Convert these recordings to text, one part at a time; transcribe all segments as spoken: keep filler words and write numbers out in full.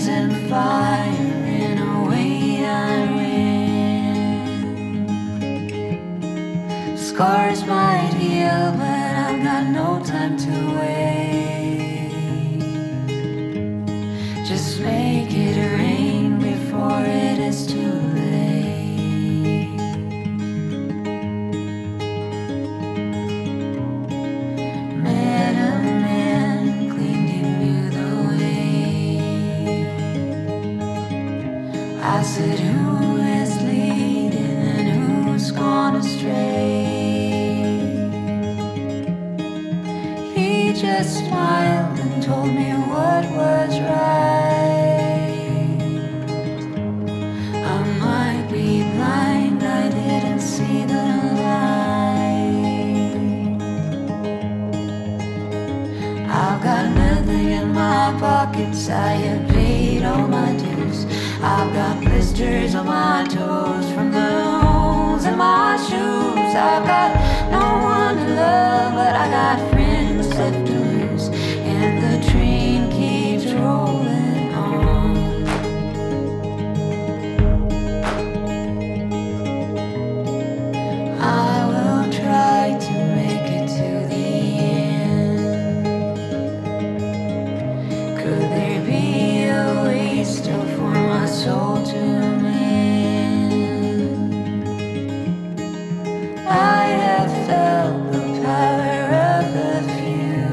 and fire in a way I win. Scars might heal, but I've got no time to wait. Just make it rain before it is too late. Met a man, cleaned him, knew the way. I said, who is leading and who's gone astray? He just smiled and told me what was right. I might be blind, I didn't see the light. I've got nothing in my pockets, I have paid all my dues. I've got blisters on my toes from the holes in my shoes. I've got no one to love, but I got friends left to lose. And the train keeps rolling on. I will try to make it to the end. Could there be a way still for my soul to mend? I have felt the power of the few,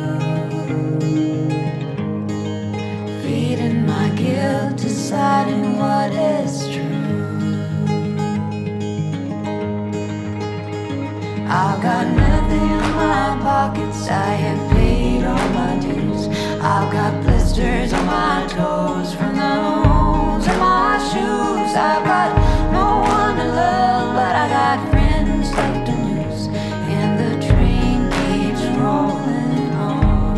feeding my guilt, deciding what is true. I've got nothing in my pockets, I have paid all my dues. I've got blisters on my toes from the holes in my shoes. I've got no one to love, but I got friends left to lose. And the train keeps rolling on.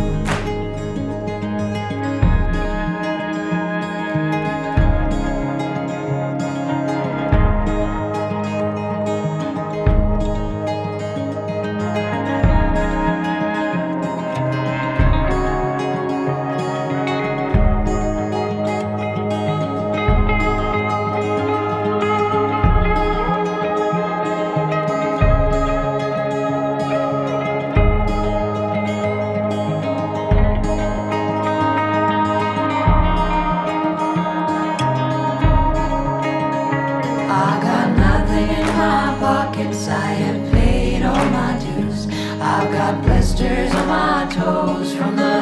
I got nothing in my pockets, I have paid all my dues. I've got blisters on my toes from the